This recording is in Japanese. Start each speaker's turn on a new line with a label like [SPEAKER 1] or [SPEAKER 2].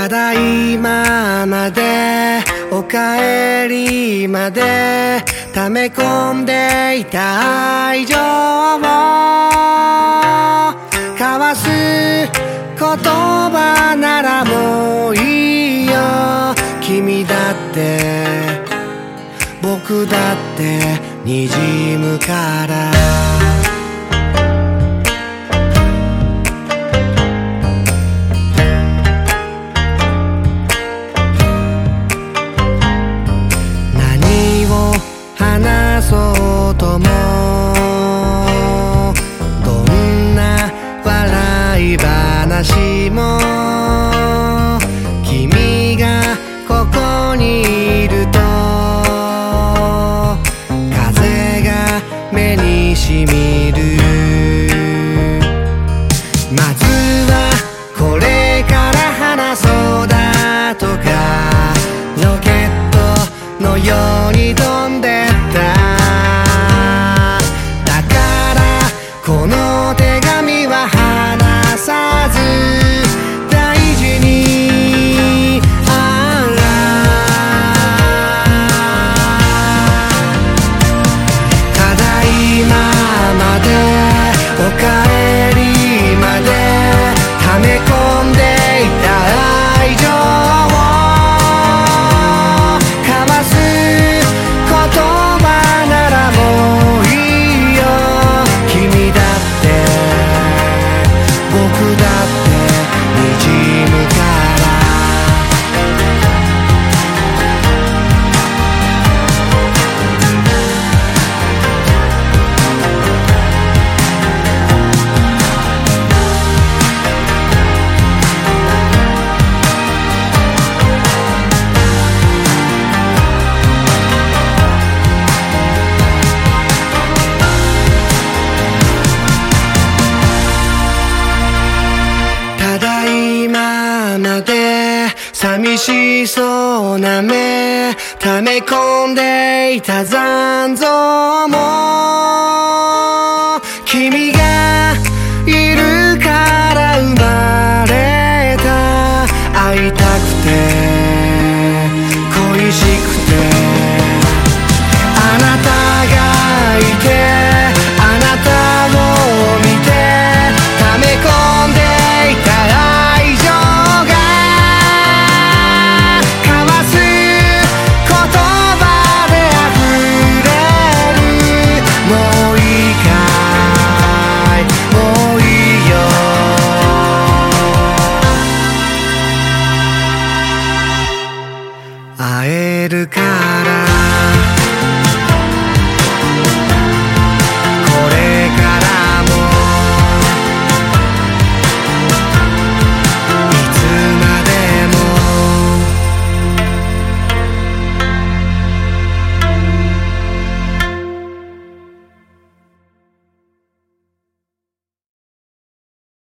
[SPEAKER 1] ただいままでおかえりまで溜め込んでいた愛情を交わす言葉ならもういいよ。君だって僕だって滲むから話そうともどんな笑い話も君がここにいると風が目にしみる。まずはこれから話そうだとかロケットのように飛んでこの手紙は離さず大事にただいままでおかえりまで溜め込んでいた愛情を交わす言葉ならもういいよ。君だ僕だって滲むからまで寂しそうな目溜め込んでいた残像も君がいるから生まれた。会いたくて恋しくてあなたがいてあなたを見て溜め込んでいた愛情会えるから